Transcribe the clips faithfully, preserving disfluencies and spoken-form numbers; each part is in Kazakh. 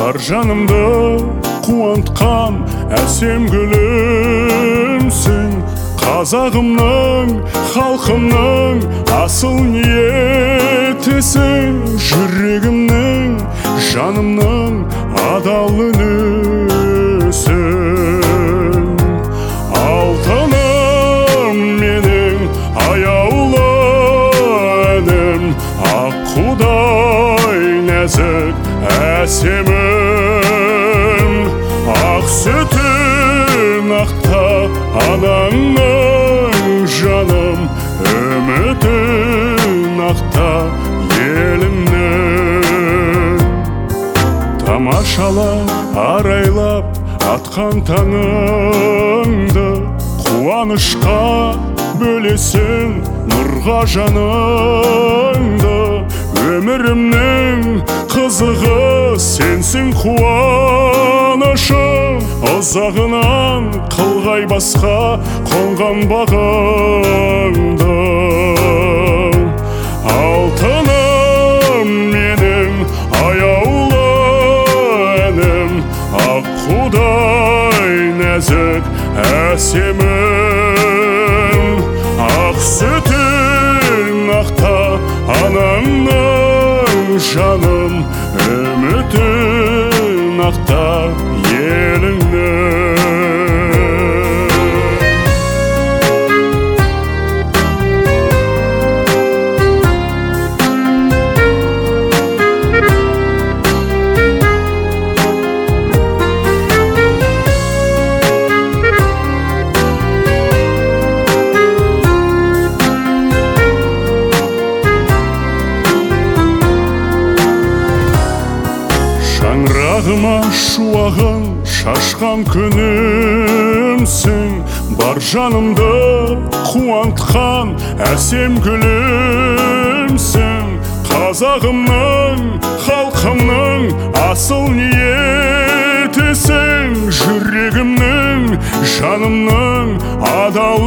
бар жанымды қуантқан әсем гүлімсің. Қазағымның, халқымның асыл ниетісің. Жүрегімнің, жанымның адал үнісің. Алтыным менің аяулы інім, аққудай нәзік әсемім. Ақ сүтін ақта анаңның, жаным үмітін ақта елімнің. Тамашалап, арайлап атқан таңыңды, қуанышқа бөлесің нұрға жаныңды. Өмірімнің қызығы сенсің қуанышым, ұзағынан қылғай басқа қонған бағыңды. Алтыным менің аяулы інім, аққудай нәзік әсемім. Ақ сүтін ақта анаңның, жаным үмітін ақта еліңнің. Шаңырағыма шуағын шашқан күнімсің. Бар жанымды қуантқан әсем гүлімсің. Қазағымның, халқымның асыл ниетісің. Жүрегімнің, жанымның адал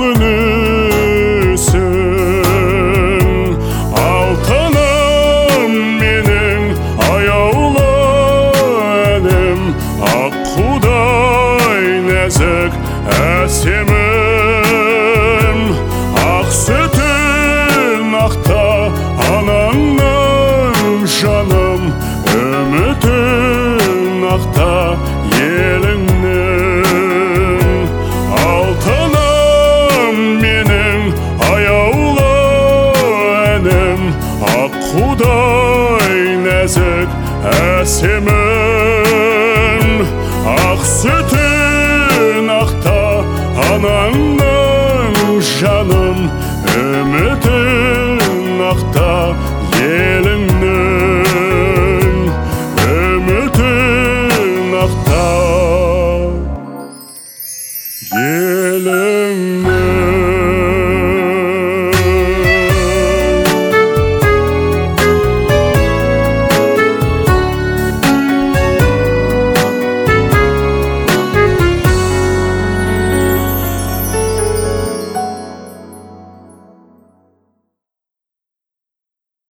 үнісің. Алтыным менің аяулы інім, аққудай нәзік әсемім. Ақ сүтін ақта анаңның, жаным үмітін ақта еліңнің. Алтыным менің аяулы інім, аққудай нәзік әсемім. Ақ сүтін ақта анаңның, жаным үмітін ақта